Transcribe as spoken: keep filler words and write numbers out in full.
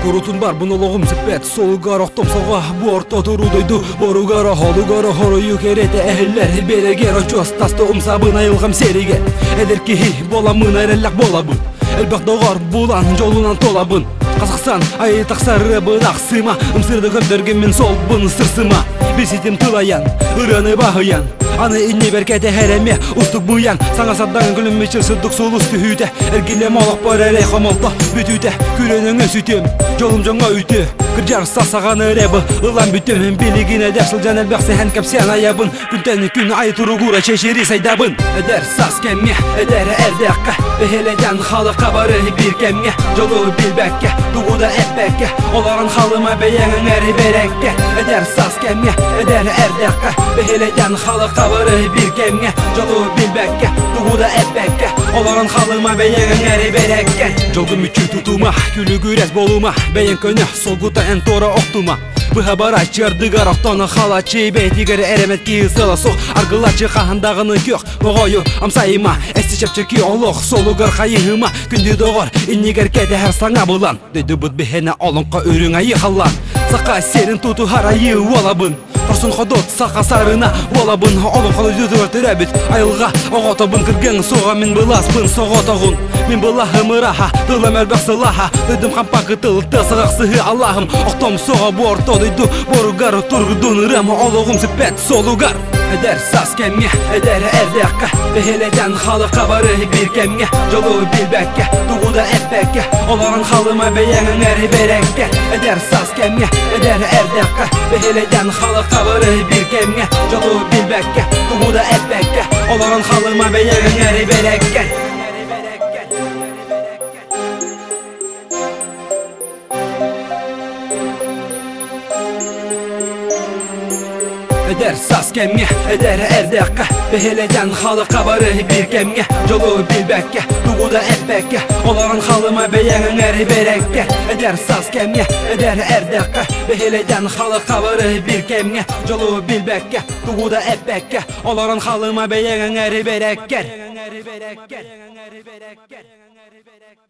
Урутун бар монологум сепет солугар октом сога борто турудойду боругара холугара хорою керете эхиллер берегер очос тасты умсабын айылгам сериге эдерки боламын эреллак болабын элбак булан жолунан толабын Қазақстан айы тақсары бұнақ сыма Умсырды көмдерген мен сол бұны сырсыма Бесетім тылаян, ұраны бағыян Аны инне беркеті әреме ұстық бұян Саңа саддан күлім мечір сыдық сол ұсты үйті Әргеле малақ бар әрі қамалта бүтүйті Күренің өсітем, жолым жаңа үйті Кіржар сасаған әребі ұлан бүтім Белігіне дәшіл жан әлбәқсі ән кәпсен аябын Күнтәні күн ай тұру құра шешері сайдабын Әдер сас кәмге, әдер әрдәққа Бәхеледен халыққа бары бір кәмге Жолу білбәкке, туғуда әпбәкке Оларын халыма бәйәңін әрі берәкке Әдер сас кәмге, әдер әрдәққа Бәхеледен халыққа бары бір кәмге Жолу білбәкке, туғуда әпбәкке Оларын халыма бәйәңін әрі берәкке Жолдым үчі тұтума, күлі күрәс болума Бәйән көне солғыта ән тора оқтума Бұға бара чырдығар оқтаны халачы Бәйтігер әремет кейі сыла соқ Арғылачы қағындағыны көк Мұғайы амсайыма Әсті шапчаки олық солығар қайығыма Күнді доғар иннегер кәді әр саңа бұлан Дөйді бұд бәхені олыңқа өрің айы қалан Сақа серін тұту харайы олабын Тұрсын қодот сақа сарына олабын Олың қалы жүдір түрәбіт Айылға оғатабын кірген соға мен бұласпын соғатағын Мен бұлахы мұраха, дылым әлбәқ сылаха Дөйдім қампа қытыл тысығақ сығы Аллахым Оқтом соға борто дөйді Боруғар тұрғыдың рәмі олығым сіпет солуғар Әдер сас кәмге, әдер әрдәққа Бәхеледен халыққа бары бір кәмге Жолу білбәкке, туғуда әпбәкке Оларын халыма бәйәңін әрі берәкке Әдер сас кәмге, әдер әрдәққа Бәхеледен халыққа бары бір кәмге Жолу білбәкке, туғуда әпбәкке Оларын халыма бәйәңін әрі берәкке Әдер сас кәмге, әдер әрдәққа Бәхеледен халыққа бары бір кәмге Жолу білбәкке, туғуда әпбәкке Оларын халыма бәйәңін әрі берәкке Әдер сас кәмге, әдер әрдәққа Бәхеледен халыққа бары бір кәмге Жолу білбәкке, туғуда әпбәкке Оларын халыма бәйәңін әрі берәкке